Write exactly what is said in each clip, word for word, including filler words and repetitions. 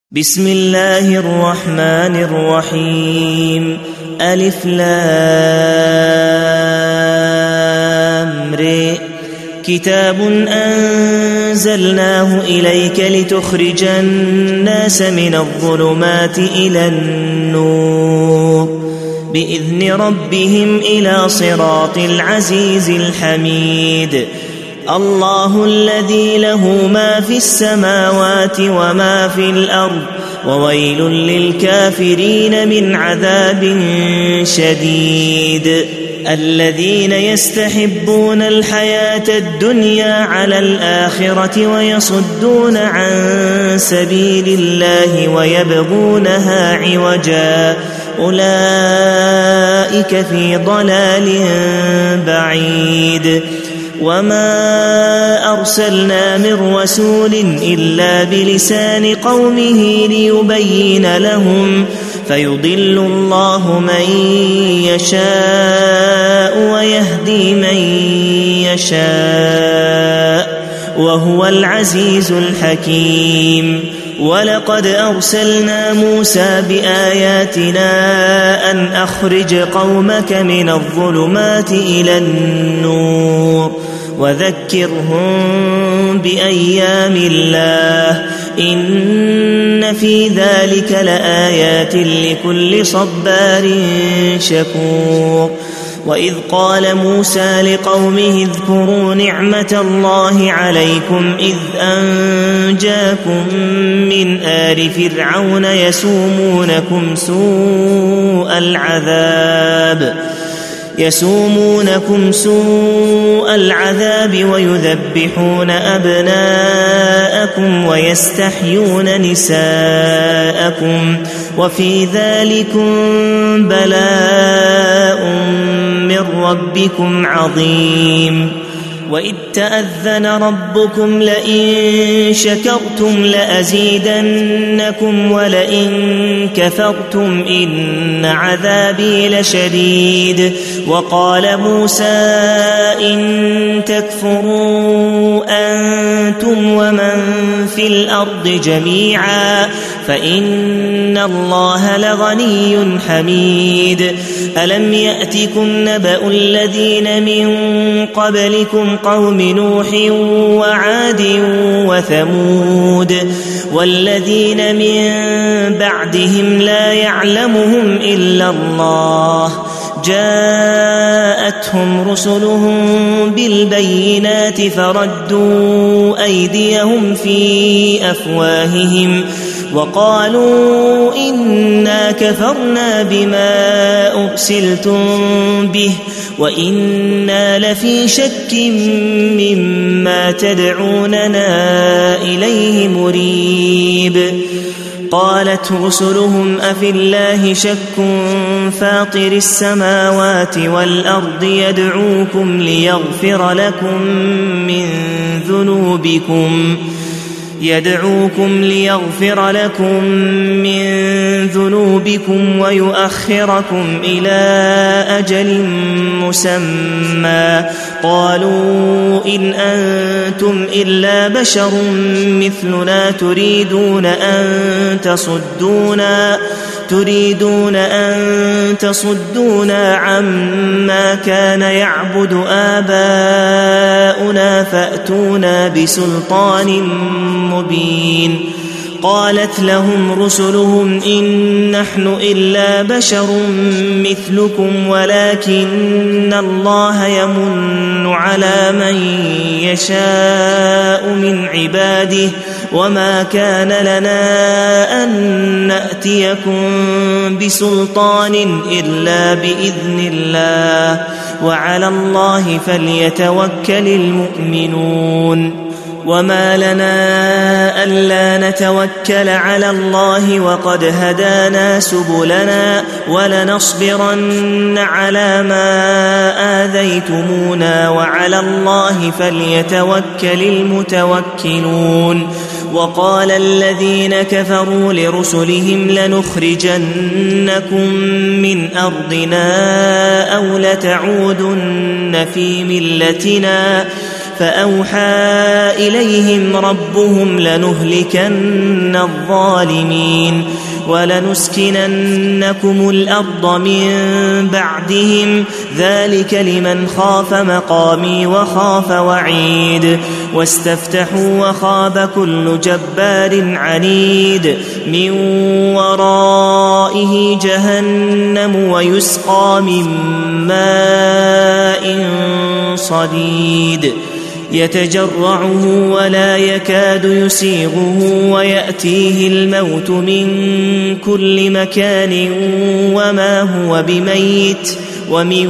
بسم الله الرحمن الرحيم. ألف لام ر. كتاب أنزلناه إليك لتخرج الناس من الظلمات إلى النور بإذن ربهم إلى صراط العزيز الحميد. الله الذي له ما في السماوات وما في الأرض وويل للكافرين من عذاب شديد. الذين يستحبون الحياة الدنيا على الآخرة ويصدون عن سبيل الله ويبغونها عوجا أولئك في ضلال بعيد. وما أرسلنا من رسول إلا بلسان قومه ليبين لهم فيضل الله من يشاء ويهدي من يشاء وهو العزيز الحكيم. ولقد أرسلنا موسى بآياتنا أن أخرج قومك من الظلمات إلى النور وذكرهم بأيام الله إن في ذلك لآيات لكل صبار شكور. وإذ قال موسى لقومه اذكروا نعمة الله عليكم إذ أنجاكم من آل فرعون يسومونكم سوء العذاب يسومونكم سوء العذاب ويذبحون أبناءكم ويستحيون نساءكم وفي ذلكم بلاء من ربكم عظيم. وإذ تأذن ربكم لئن شكرتم لأزيدنكم ولئن كفرتم إن عذابي لشديد. وقال موسى إن تكفروا أنتم ومن في الأرض جميعا فإن الله لغني حميد. ألم يأتكم نبأ الذين من قبلكم قوم نوح وعاد وثمود والذين من بعدهم لا يعلمهم إلا الله جاءتهم رسلهم بالبينات فردوا أيديهم في أفواههم وقالوا إنا كفرنا بما أرسلتم به وإنا لفي شك مما تدعوننا إليه مريب. قالت رسلهم أفي الله شك فاطر السماوات والأرض يدعوكم ليغفر لكم من ذنوبكم يدعوكم ليغفر لكم من ذنوبكم ويؤخركم إلى أجل مسمى. قالوا إن أنتم إلا بشر مثلنا تريدون أن تصدونا تريدون أن تصدونا عما كان يعبد آباؤنا فأتونا بسلطان مبين. قالت لهم رسلهم إن نحن إلا بشر مثلكم ولكن الله يمن على من يشاء من عباده وما كان لنا أن نأتيكم بسلطان إلا بإذن الله وعلى الله فليتوكل المؤمنون. وما لنا ألا نتوكل على الله وقد هدانا سبلنا ولنصبرن على ما آذيتمونا وعلى الله فليتوكل المتوكلون. وقال الذين كفروا لرسلهم لنخرجنكم من أرضنا أو لتعودن في ملتنا فأوحى إليهم ربهم لنهلكن الظالمين ولنسكننكم الأرض من بعدهم ذلك لمن خاف مقامي وخاف وعيد واستفتحوا وخاب كل جبار عنيد من ورائه جهنم ويسقى من ماء صديد يتجرعه ولا يكاد يسيغه ويأتيه الموت من كل مكان وما هو بميت ومن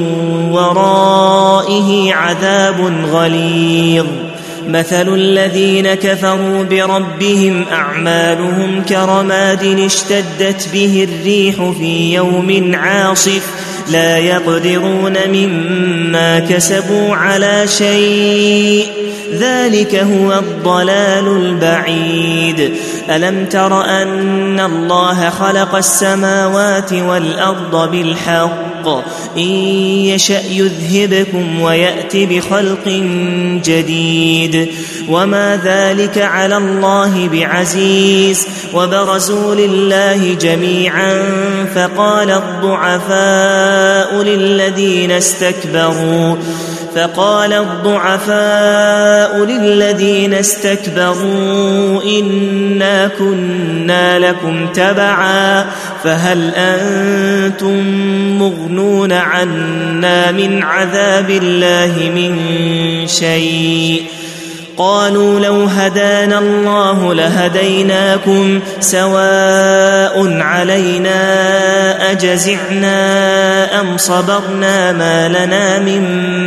ورائه عذاب غليظ مثل الذين كفروا بربهم أعمالهم كرماد اشتدت به الريح في يوم عاصف لا يقدرون مما كسبوا على شيء ذلك هو الضلال البعيد ألم تر أن الله خلق السماوات والأرض بالحق إن يشأ يذهبكم ويأتي بخلق جديد وما ذلك على الله بعزيز وبرزوا لله جميعا فقال الضعفاء للذين استكبروا فقال الضعفاء للذين استكبروا إنا كنا لكم تبعا فهل أنتم مغنون عنا من عذاب الله من شيء قالوا لو هدانا الله لهديناكم سواء علينا أجزعنا أم صبرنا ما لنا من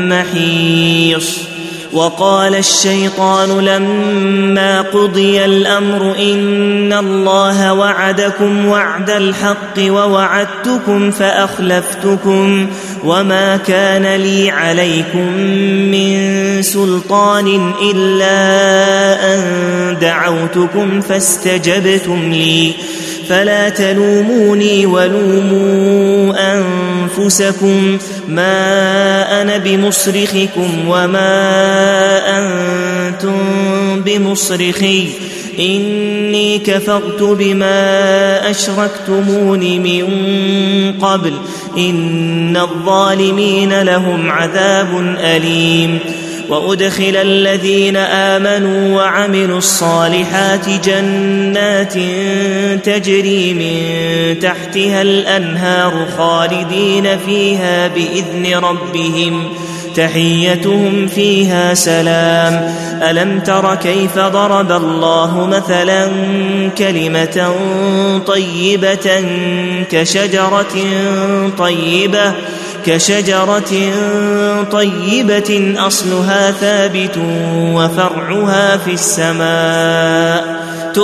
محيص وقال الشيطان لما قضي الأمر إن الله وعدكم وعد الحق ووعدتكم فأخلفتكم وما كان لي عليكم من سلطان إلا أن دعوتكم فاستجبتم لي فلا تلوموني ولوموا أنفسكم ما أنا بمصرخكم وما أنتم بمصرخي إني كفرت بما أشركتمون من قبل إن الظالمين لهم عذاب أليم وأدخل الذين آمنوا وعملوا الصالحات جنات تجري من تحتها الأنهار خالدين فيها بإذن ربهم تحيتهم فيها سلام ألم تر كيف ضرب الله مثلا كلمة طيبة كشجرة طيبة كشجرة طيبة أصلها ثابت وفرعها في السماء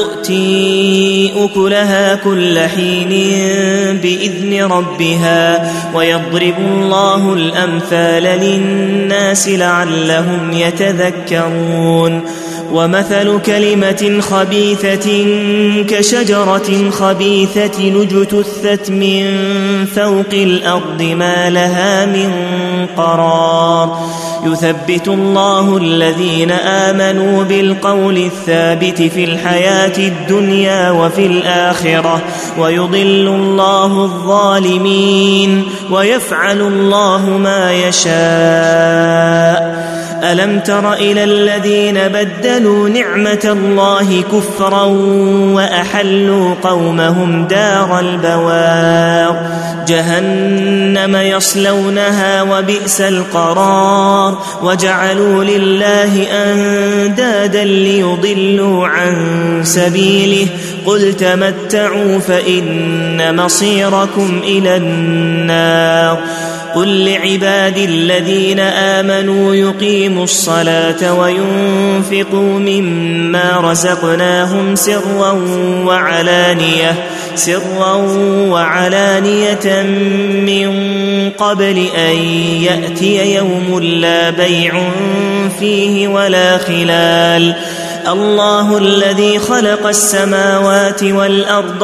تؤتي أكلها كل حين بإذن ربها ويضرب الله الأمثال للناس لعلهم يتذكرون ومثل كلمة خبيثة كشجرة خبيثة اجتثت من فوق الأرض ما لها من قرار يثبت الله الذين آمنوا بالقول الثابت في الحياة الدنيا وفي الآخرة ويضل الله الظالمين ويفعل الله ما يشاء ألم تر إلى الذين بدلوا نعمة الله كفرا وأحلوا قومهم دار البوار جهنم يصلونها وبئس القرار وجعلوا لله أندادا ليضلوا عن سبيله قل تمتعوا فإن مصيركم إلى النار قل لعبادي الذين آمنوا يقيموا الصلاة وينفقوا مما رزقناهم سرا وعلانية سرا وعلانية من قبل أن يأتي يوم لا بيع فيه ولا خلال الله الذي خلق السماوات والأرض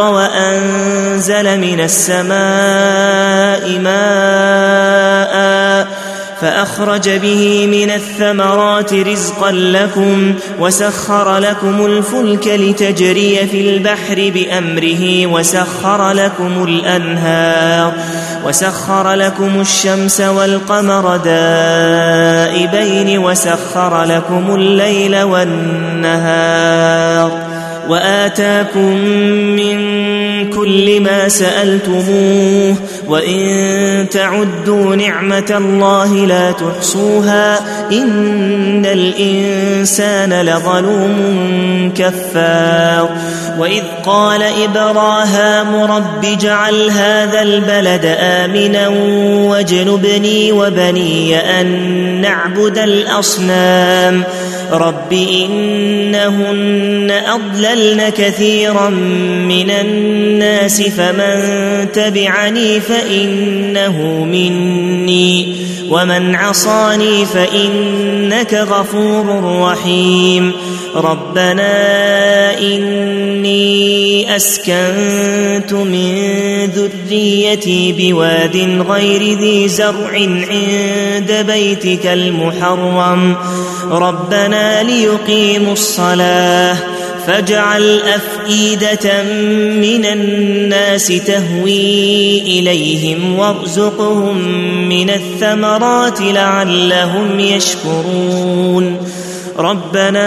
وأنزل من السماء ماء فأخرج به من الثمرات رزقا لكم وسخر لكم الفلك لتجري في البحر بأمره وسخر لكم الأنهار وسخر لكم الشمس والقمر دائبين وسخر لكم الليل والنهار وآتاكم من كل ما سألتموه وإن تعدوا نعمة الله لا تحصوها إن الإنسان لظلوم كفار وإذ قال إبراهام رب اجعل هذا البلد آمنا واجنبني وبني أن نعبد الأصنام رب إنهن أضللن كثيرا من الناس فمن تبعني فإنه مني ومن عصاني فإنك غفور رحيم ربنا إني أسكنت من ذريتي بواد غير ذي زرع عند بيتك المحرم ربنا ليقيموا الصلاة فاجعل أفئدة من الناس تهوي إليهم وارزقهم من الثمرات لعلهم يشكرون ربنا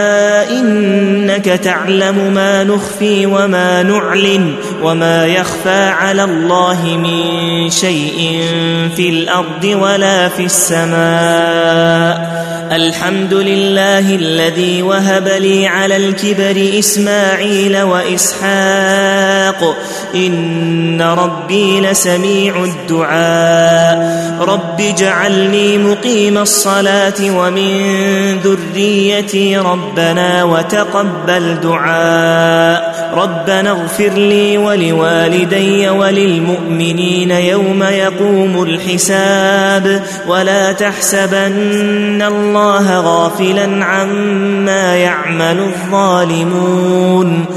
إنك تعلم ما نخفي وما نعلن وما يخفى على الله من شيء في الأرض ولا في السماء الحمد لله الذي وهب لي على الكبر إسماعيل وإسحاق إن ربي لسميع الدعاء رب اجعلني مقيم الصلاة ومن ذريتي ربنا وتقبل دعاء ربنا اغفر لي ولوالدي وللمؤمنين يوم يقوم الحساب ولا تحسبن الله غافلا عما يعمل الظالمون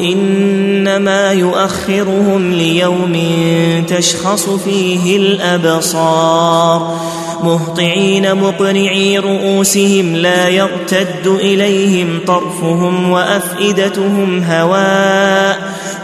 إنما يؤخرهم ليوم تشخص فيه الأبصار مهطعين مقنعي رؤوسهم لا يرتد إليهم طرفهم وأفئدتهم هواء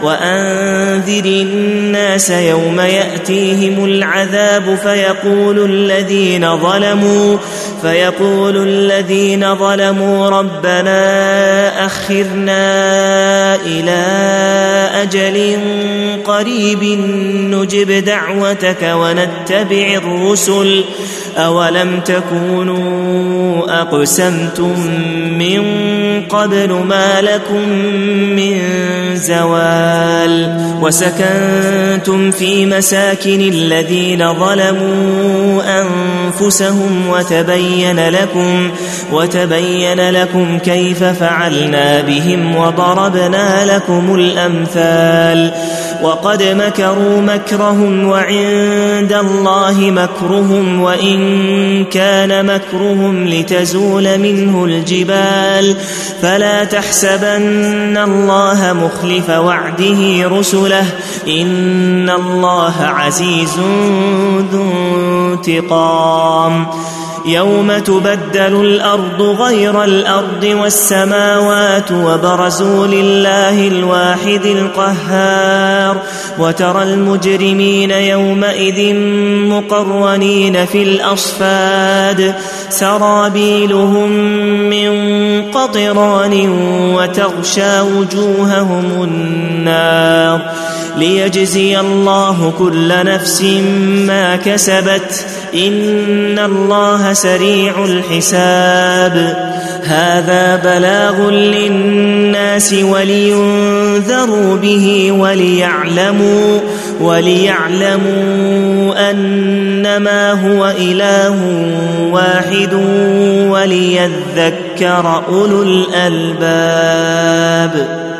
وأنذر الناس يوم يأتيهم العذاب فيقول الذين ظلموا فيقول الذين ظلموا ربنا أخرنا إلى أجل قريب نجب دعوتك ونتبع الرسل أولم تكونوا أقسمتم من قبل ما لكم من زوال وسكنتم في مساكن الذين ظلموا أنفسهم وتبين لكم وتبين لكم كيف فعلنا بهم وضربنا لكم الأمثال وقد مكروا مكرهم وعند الله مكرهم وإن كان مكرهم لتزول منه الجبال فلا تحسبن الله مخلف وعده رسله إن الله عزيز ذو انتقام يوم تبدل الأرض غير الأرض والسماوات وبرزوا لله الواحد القهار وترى المجرمين يومئذ مقرنين في الأصفاد سرابيلهم من قطران وتغشى وجوههم النار ليجزي الله كل نفس ما كسبت إن الله سريع الحساب هذا بلاغ للناس ولينذروا به وليعلموا وليعلموا أنما هو إله واحد وليذكر أولو الألباب.